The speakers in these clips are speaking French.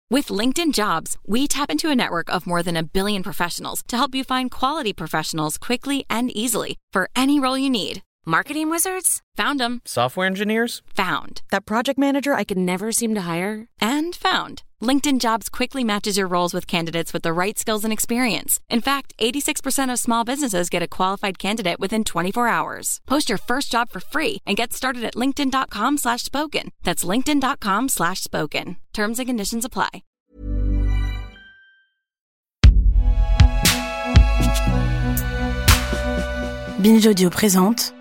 With LinkedIn Jobs, we tap into a network of more than 1 billion professionals to help you find quality professionals quickly and easily for any role you need. Marketing wizards? Found them. Software engineers? Found. That project manager I could never seem to hire? And found. LinkedIn Jobs quickly matches your roles with candidates with the right skills and experience. In fact, 86% of small businesses get a qualified candidate within 24 hours. Post your first job for free and get started at linkedin.com/spoken. That's linkedin.com/spoken. Terms and conditions apply. Binge Audio présente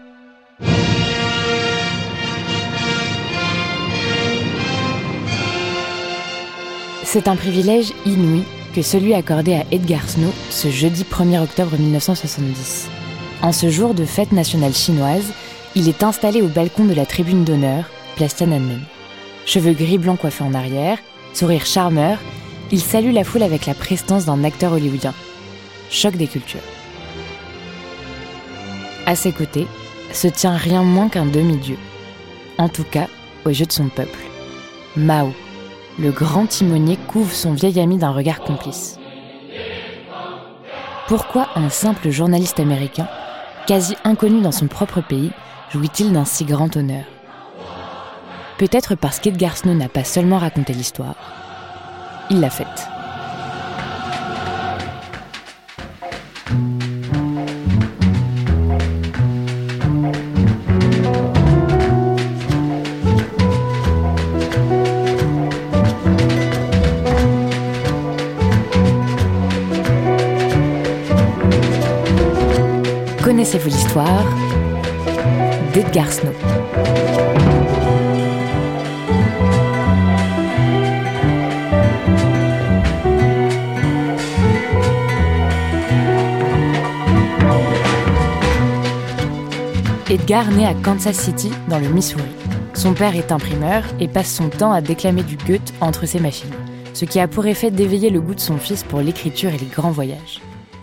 C'est un privilège inouï que celui accordé à Edgar Snow ce jeudi 1er octobre 1970. En ce jour de fête nationale chinoise, il est installé au balcon de la tribune d'honneur, place Tiananmen. Cheveux gris-blanc coiffés en arrière, sourire charmeur, il salue la foule avec la prestance d'un acteur hollywoodien. Choc des cultures. À ses côtés se tient rien moins qu'un demi-dieu. En tout cas, aux yeux de son peuple. Mao, le grand timonier, couvre son vieil ami d'un regard complice. Pourquoi un simple journaliste américain, quasi inconnu dans son propre pays, jouit-il d'un si grand honneur ? Peut-être parce qu'Edgar Snow n'a pas seulement raconté l'histoire, il l'a faite. Connaissez-vous l'histoire d'Edgar Snow ? Edgar naît à Kansas City, dans le Missouri. Son père est imprimeur et passe son temps à déclamer du Goethe entre ses machines, ce qui a pour effet d'éveiller le goût de son fils pour l'écriture et les grands voyages.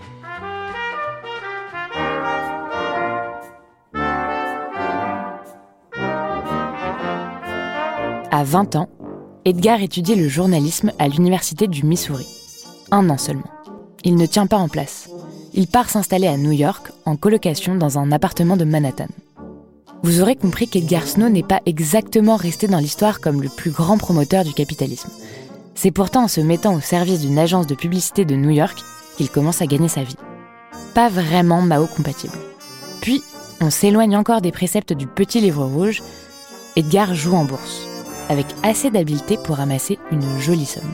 À 20 ans, Edgar étudie le journalisme à l'université du Missouri. 1 an seulement. Il ne tient pas en place. Il part s'installer à New York, en colocation dans un appartement de Manhattan. Vous aurez compris qu'Edgar Snow n'est pas exactement resté dans l'histoire comme le plus grand promoteur du capitalisme. C'est pourtant en se mettant au service d'une agence de publicité de New York qu'il commence à gagner sa vie. Pas vraiment Mao compatible. Puis, on s'éloigne encore des préceptes du petit livre rouge. Edgar joue en bourse, avec assez d'habileté pour amasser une jolie somme.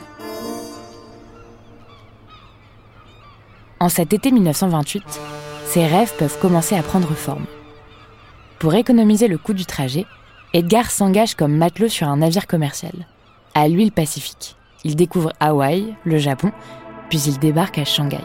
En cet été 1928, ses rêves peuvent commencer à prendre forme. Pour économiser le coût du trajet, Edgar s'engage comme matelot sur un navire commercial. À lui le Pacifique. Il découvre Hawaï, le Japon, puis il débarque à Shanghai.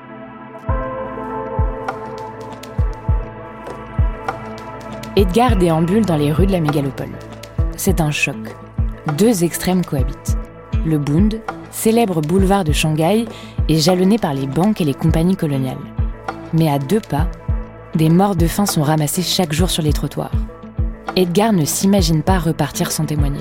Edgar déambule dans les rues de la mégalopole. C'est un choc. 2 extrêmes cohabitent. Le Bund, célèbre boulevard de Shanghai, est jalonné par les banques et les compagnies coloniales. Mais à 2 pas, des morts de faim sont ramassés chaque jour sur les trottoirs. Edgar ne s'imagine pas repartir sans témoigner.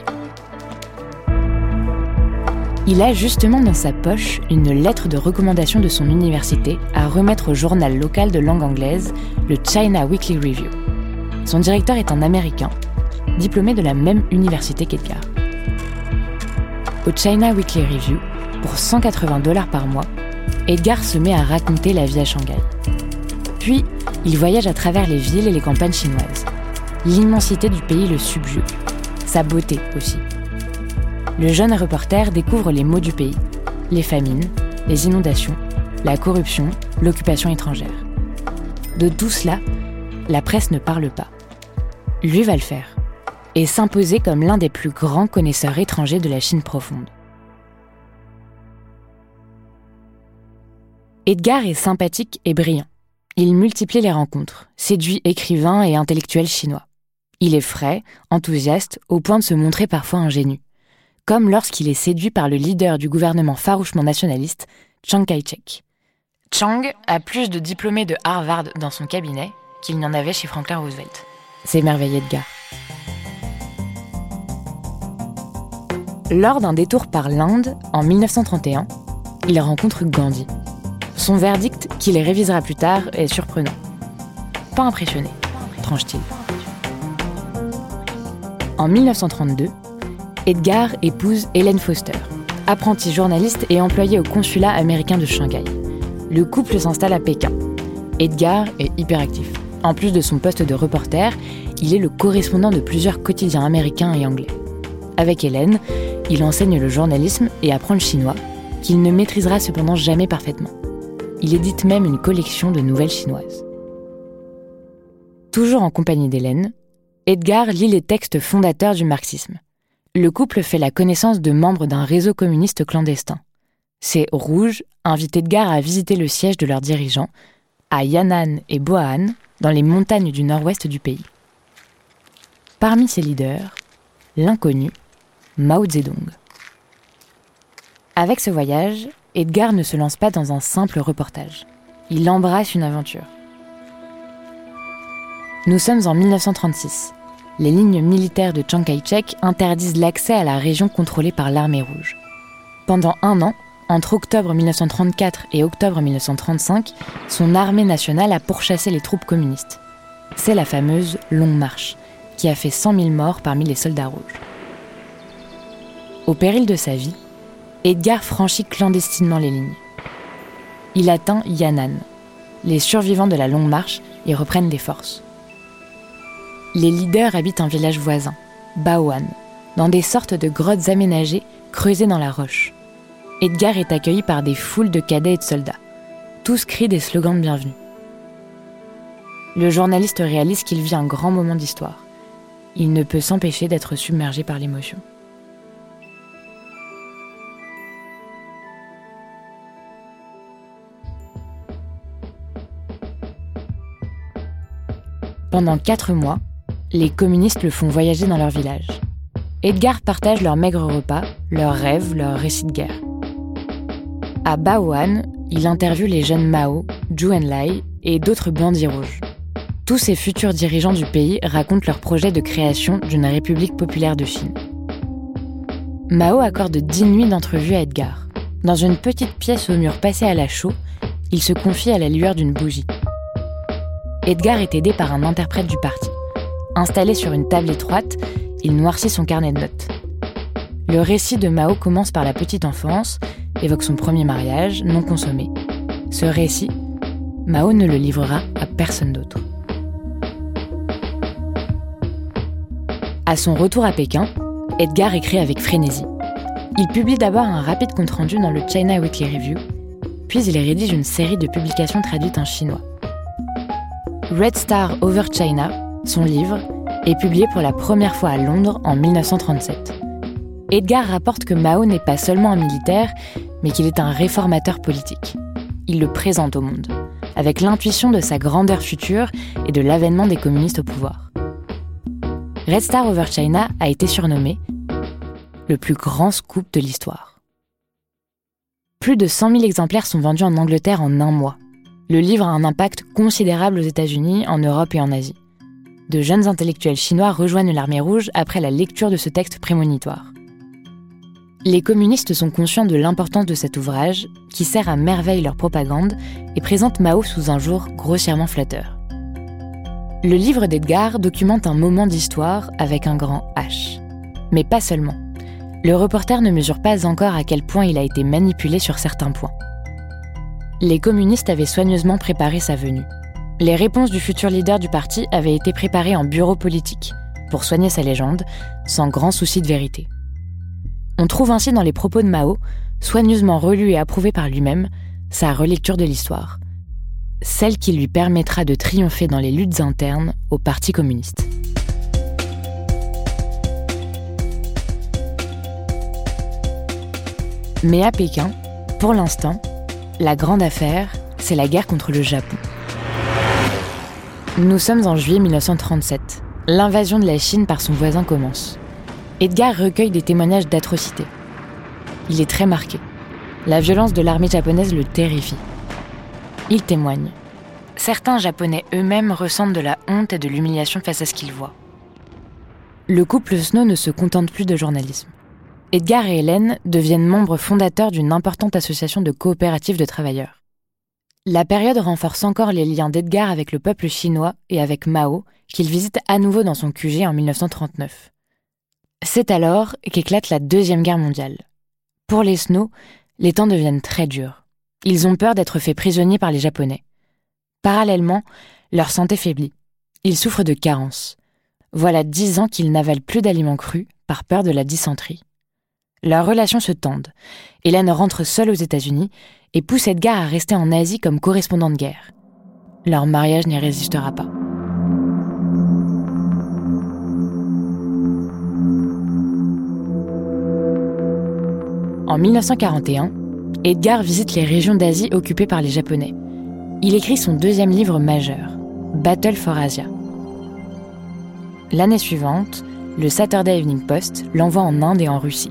Il a justement dans sa poche une lettre de recommandation de son université à remettre au journal local de langue anglaise, le China Weekly Review. Son directeur est un Américain, diplômé de la même université qu'Edgar. Au China Weekly Review, pour $180 par mois, Edgar se met à raconter la vie à Shanghai. Puis, il voyage à travers les villes et les campagnes chinoises. L'immensité du pays le subjugue, sa beauté aussi. Le jeune reporter découvre les maux du pays, les famines, les inondations, la corruption, l'occupation étrangère. De tout cela, la presse ne parle pas. Lui va le faire, et s'imposer comme l'un des plus grands connaisseurs étrangers de la Chine profonde. Edgar est sympathique et brillant. Il multiplie les rencontres, séduit écrivains et intellectuels chinois. Il est frais, enthousiaste, au point de se montrer parfois ingénu. Comme lorsqu'il est séduit par le leader du gouvernement farouchement nationaliste, Chiang Kai-shek. Chiang a plus de diplômés de Harvard dans son cabinet qu'il n'y en avait chez Franklin Roosevelt. S'émerveille Edgar. Lors d'un détour par l'Inde, en 1931, il rencontre Gandhi. Son verdict, qu'il révisera plus tard, est surprenant. Pas impressionné, tranche-t-il. En 1932, Edgar épouse Helen Foster, apprentie journaliste et employée au consulat américain de Shanghai. Le couple s'installe à Pékin. Edgar est hyperactif. En plus de son poste de reporter, il est le correspondant de plusieurs quotidiens américains et anglais. Avec Hélène, il enseigne le journalisme et apprend le chinois, qu'il ne maîtrisera cependant jamais parfaitement. Il édite même une collection de nouvelles chinoises. Toujours en compagnie d'Hélène, Edgar lit les textes fondateurs du marxisme. Le couple fait la connaissance de membres d'un réseau communiste clandestin. Ces Rouges invitent Edgar à visiter le siège de leurs dirigeants, à Yan'an et Bo'an, dans les montagnes du nord-ouest du pays. Parmi ces leaders, l'inconnu, Mao Zedong. Avec ce voyage, Edgar ne se lance pas dans un simple reportage. Il embrasse une aventure. Nous sommes en 1936. Les lignes militaires de Chiang Kai-shek interdisent l'accès à la région contrôlée par l'armée rouge. Pendant 1 an, entre octobre 1934 et octobre 1935, son armée nationale a pourchassé les troupes communistes. C'est la fameuse Longue Marche, qui a fait 100 000 morts parmi les soldats rouges. Au péril de sa vie, Edgar franchit clandestinement les lignes. Il atteint Yan'an. Les survivants de la Longue Marche y reprennent des forces. Les leaders habitent un village voisin, Bo'an, dans des sortes de grottes aménagées creusées dans la roche. Edgar est accueilli par des foules de cadets et de soldats. Tous crient des slogans de bienvenue. Le journaliste réalise qu'il vit un grand moment d'histoire. Il ne peut s'empêcher d'être submergé par l'émotion. Pendant 4 mois, les communistes le font voyager dans leur village. Edgar partage leurs maigres repas, leurs rêves, leurs récits de guerre. À Bo'an, il interviewe les jeunes Mao, Zhou Enlai et d'autres bandits rouges. Tous ces futurs dirigeants du pays racontent leur projet de création d'une République populaire de Chine. Mao accorde 10 nuits d'entrevue à Edgar. Dans une petite pièce au mur passé à la chaux, il se confie à la lueur d'une bougie. Edgar est aidé par un interprète du parti. Installé sur une table étroite, il noircit son carnet de notes. Le récit de Mao commence par la petite enfance, évoque son premier mariage, non consommé. Ce récit, Mao ne le livrera à personne d'autre. À son retour à Pékin, Edgar écrit avec frénésie. Il publie d'abord un rapide compte-rendu dans le China Weekly Review, puis il rédige une série de publications traduites en chinois. Red Star Over China, son livre, est publié pour la première fois à Londres en 1937. Edgar rapporte que Mao n'est pas seulement un militaire, mais qu'il est un réformateur politique. Il le présente au monde, avec l'intuition de sa grandeur future et de l'avènement des communistes au pouvoir. Red Star Over China a été surnommé le plus grand scoop de l'histoire. Plus de 100 000 exemplaires sont vendus en Angleterre en 1 mois. Le livre a un impact considérable aux États-Unis, en Europe et en Asie. De jeunes intellectuels chinois rejoignent l'armée rouge après la lecture de ce texte prémonitoire. Les communistes sont conscients de l'importance de cet ouvrage, qui sert à merveille leur propagande et présente Mao sous un jour grossièrement flatteur. Le livre d'Edgar documente un moment d'histoire avec un grand H. Mais pas seulement. Le reporter ne mesure pas encore à quel point il a été manipulé sur certains points. Les communistes avaient soigneusement préparé sa venue. Les réponses du futur leader du parti avaient été préparées en bureau politique, pour soigner sa légende, sans grand souci de vérité. On trouve ainsi dans les propos de Mao, soigneusement relus et approuvés par lui-même, sa relecture de l'histoire. Celle qui lui permettra de triompher dans les luttes internes au Parti communiste. Mais à Pékin, pour l'instant, la grande affaire, c'est la guerre contre le Japon. Nous sommes en juillet 1937. L'invasion de la Chine par son voisin commence. Edgar recueille des témoignages d'atrocités. Il est très marqué. La violence de l'armée japonaise le terrifie. Il témoigne. Certains Japonais eux-mêmes ressentent de la honte et de l'humiliation face à ce qu'ils voient. Le couple Snow ne se contente plus de journalisme. Edgar et Hélène deviennent membres fondateurs d'une importante association de coopératives de travailleurs. La période renforce encore les liens d'Edgar avec le peuple chinois et avec Mao, qu'il visite à nouveau dans son QG en 1939. C'est alors qu'éclate la Deuxième Guerre mondiale. Pour les Snow, les temps deviennent très durs. Ils ont peur d'être faits prisonniers par les Japonais. Parallèlement, leur santé faiblit. Ils souffrent de carences. Voilà 10 ans qu'ils n'avalent plus d'aliments crus par peur de la dysenterie. Leurs relations se tendent. Hélène rentre seule aux États-Unis et pousse Edgar à rester en Asie comme correspondant de guerre. Leur mariage n'y résistera pas. En 1941, Edgar visite les régions d'Asie occupées par les Japonais. Il écrit son deuxième livre majeur, Battle for Asia. L'année suivante, le Saturday Evening Post l'envoie en Inde et en Russie.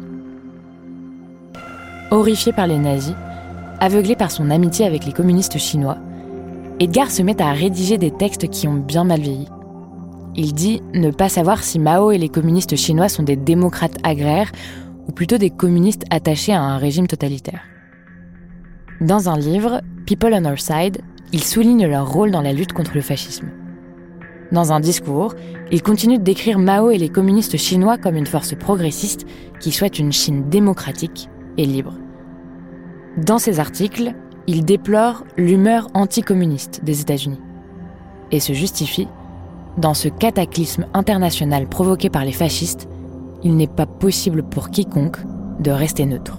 Horrifié par les nazis, aveuglé par son amitié avec les communistes chinois, Edgar se met à rédiger des textes qui ont bien mal vieilli. Il dit ne pas savoir si Mao et les communistes chinois sont des démocrates agraires ou plutôt des communistes attachés à un régime totalitaire. Dans un livre, People on Our Side, il souligne leur rôle dans la lutte contre le fascisme. Dans un discours, il continue de décrire Mao et les communistes chinois comme une force progressiste qui souhaite une Chine démocratique et libre. Dans ses articles, il déplore l'humeur anticommuniste des États-Unis et se justifie, dans ce cataclysme international provoqué par les fascistes, il n'est pas possible pour quiconque de rester neutre.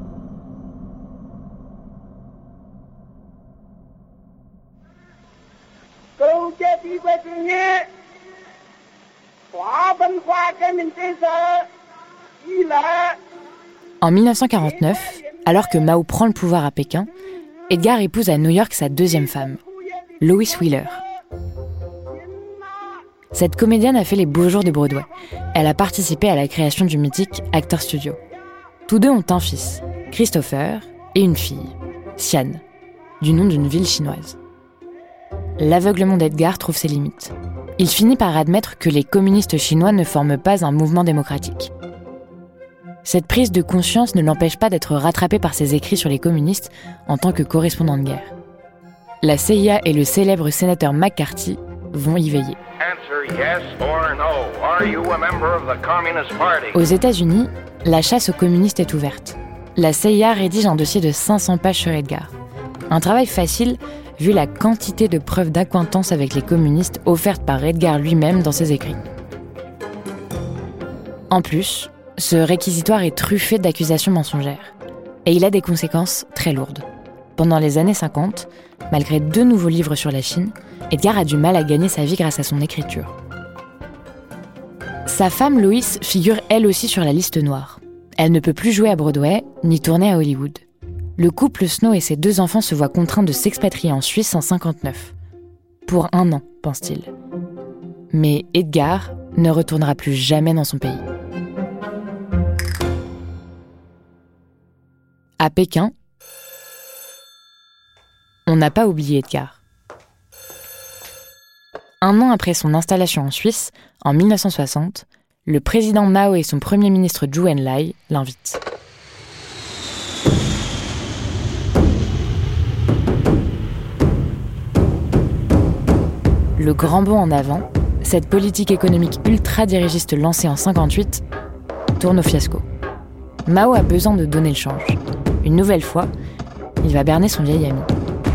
En 1949, alors que Mao prend le pouvoir à Pékin, Edgar épouse à New York sa deuxième femme, Lois Wheeler. Cette comédienne a fait les beaux jours de Broadway. Elle a participé à la création du mythique Actors Studio. Tous deux ont un fils, Christopher, et une fille, Xian, du nom d'une ville chinoise. L'aveuglement d'Edgar trouve ses limites. Il finit par admettre que les communistes chinois ne forment pas un mouvement démocratique. Cette prise de conscience ne l'empêche pas d'être rattrapé par ses écrits sur les communistes en tant que correspondant de guerre. La CIA et le célèbre sénateur McCarthy vont y veiller. Aux États-Unis, la chasse aux communistes est ouverte. La CIA rédige un dossier de 500 pages sur Edgar. Un travail facile, vu la quantité de preuves d'acquaintance avec les communistes offertes par Edgar lui-même dans ses écrits. En plus, ce réquisitoire est truffé d'accusations mensongères. Et il a des conséquences très lourdes. Pendant les années 50, malgré 2 nouveaux livres sur la Chine, Edgar a du mal à gagner sa vie grâce à son écriture. Sa femme Lois figure elle aussi sur la liste noire. Elle ne peut plus jouer à Broadway, ni tourner à Hollywood. Le couple Snow et ses 2 enfants se voient contraints de s'expatrier en Suisse en 1959. Pour 1 an, pense-t-il. Mais Edgar ne retournera plus jamais dans son pays. À Pékin, on n'a pas oublié Edgar. 1 an après son installation en Suisse, en 1960, le président Mao et son premier ministre Zhou Enlai l'invitent. Le grand bond en avant, cette politique économique ultra-dirigiste lancée en 1958, tourne au fiasco. Mao a besoin de donner le change. Une nouvelle fois, il va berner son vieil ami.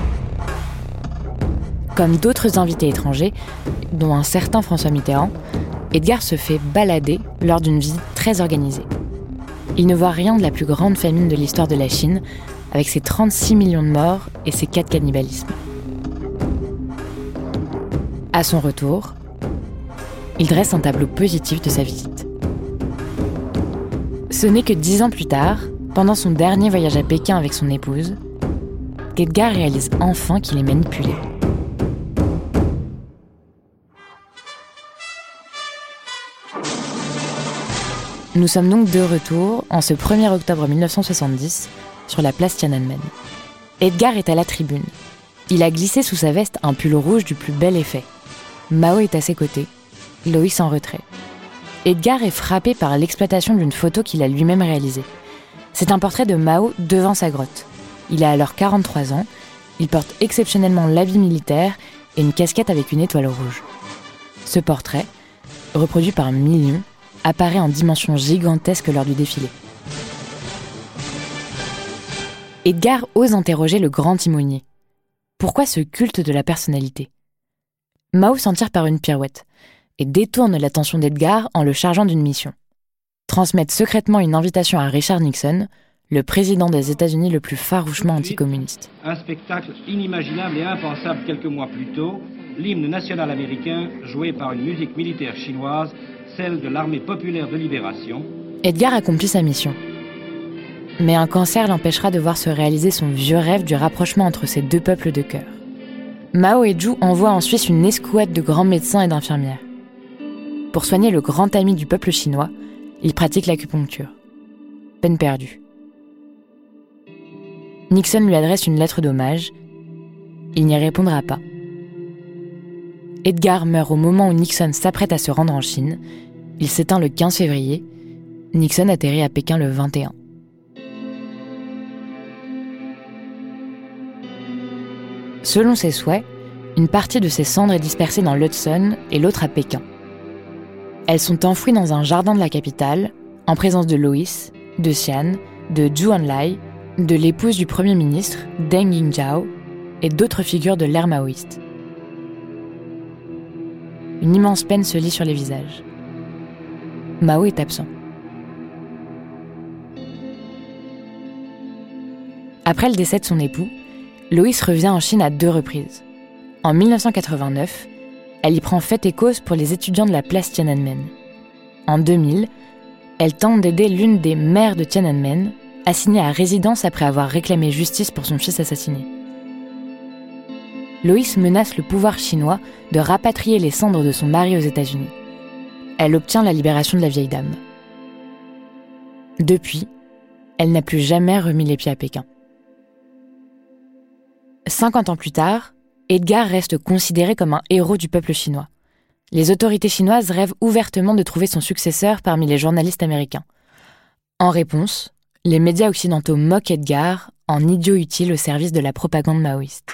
Comme d'autres invités étrangers, dont un certain François Mitterrand, Edgar se fait balader lors d'une visite très organisée. Il ne voit rien de la plus grande famine de l'histoire de la Chine, avec ses 36 millions de morts et ses 4 cannibalismes. À son retour, il dresse un tableau positif de sa visite. Ce n'est que 10 ans plus tard, pendant son dernier voyage à Pékin avec son épouse, qu'Edgar réalise enfin qu'il est manipulé. Nous sommes donc de retour, en ce 1er octobre 1970, sur la place Tiananmen. Edgar est à la tribune. Il a glissé sous sa veste un pull rouge du plus bel effet. Mao est à ses côtés, Lois en retrait. Edgar est frappé par l'exploitation d'une photo qu'il a lui-même réalisée. C'est un portrait de Mao devant sa grotte. Il a alors 43 ans, il porte exceptionnellement l'habit militaire et une casquette avec une étoile rouge. Ce portrait, reproduit par millions, apparaît en dimension gigantesque lors du défilé. Edgar ose interroger le grand timonier. Pourquoi ce culte de la personnalité ? Mao s'en tire par une pirouette et détourne l'attention d'Edgar en le chargeant d'une mission. Transmettre secrètement une invitation à Richard Nixon, le président des États-Unis le plus farouchement anticommuniste. Un spectacle inimaginable et impensable quelques mois plus tôt, l'hymne national américain joué par une musique militaire chinoise, celle de l'armée populaire de libération. Edgar accomplit sa mission. Mais un cancer l'empêchera de voir se réaliser son vieux rêve du rapprochement entre ces deux peuples de cœur. Mao et Zhu envoient en Suisse une escouade de grands médecins et d'infirmières. Pour soigner le grand ami du peuple chinois, il pratique l'acupuncture. Peine perdue. Nixon lui adresse une lettre d'hommage. Il n'y répondra pas. Edgar meurt au moment où Nixon s'apprête à se rendre en Chine. Il s'éteint le 15 février. Nixon atterrit à Pékin le 21. Selon ses souhaits, une partie de ses cendres est dispersée dans l'Hudson et l'autre à Pékin. Elles sont enfouies dans un jardin de la capitale, en présence de Lois, de Xian, de Zhu Enlai, de l'épouse du Premier ministre, Deng Yingzhao, et d'autres figures de l'ère maoïste. Une immense peine se lit sur les visages. Mao est absent. Après le décès de son époux, Lois revient en Chine à 2 reprises. En 1989, elle y prend fait et cause pour les étudiants de la place Tiananmen. En 2000, elle tente d'aider l'une des mères de Tiananmen, assignée à résidence après avoir réclamé justice pour son fils assassiné. Lois menace le pouvoir chinois de rapatrier les cendres de son mari aux États-Unis. Elle obtient la libération de la vieille dame. Depuis, elle n'a plus jamais remis les pieds à Pékin. 50 ans plus tard, Edgar reste considéré comme un héros du peuple chinois. Les autorités chinoises rêvent ouvertement de trouver son successeur parmi les journalistes américains. En réponse, les médias occidentaux moquent Edgar en idiot utile au service de la propagande maoïste.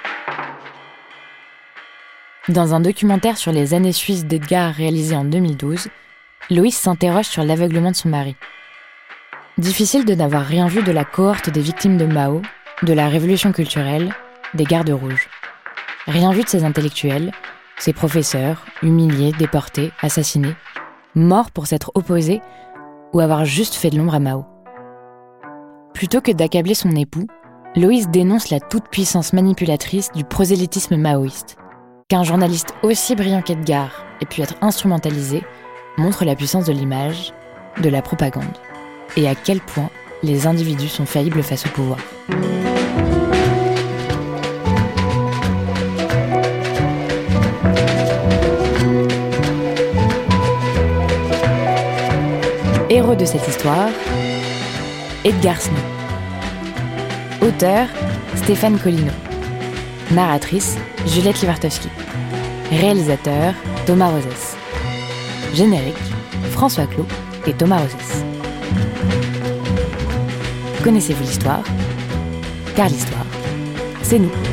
Dans un documentaire sur les années suisses d'Edgar réalisé en 2012, Lois s'interroge sur l'aveuglement de son mari. Difficile de n'avoir rien vu de la cohorte des victimes de Mao, de la révolution culturelle, des gardes rouges. Rien vu de ces intellectuels, ces professeurs, humiliés, déportés, assassinés, morts pour s'être opposés ou avoir juste fait de l'ombre à Mao. Plutôt que d'accabler son époux, Lois dénonce la toute-puissance manipulatrice du prosélytisme maoïste. Qu'un journaliste aussi brillant qu'Edgar ait pu être instrumentalisé montre la puissance de l'image, de la propagande, et à quel point les individus sont faillibles face au pouvoir. Héros de cette histoire, Edgar Snow. Auteur, Stéphane Colino. Narratrice, Juliette Livartowski. Réalisateur, Thomas Rosès. Générique, François Clos et Thomas Rosès. Connaissez-vous l'histoire ? Car l'histoire, c'est nous.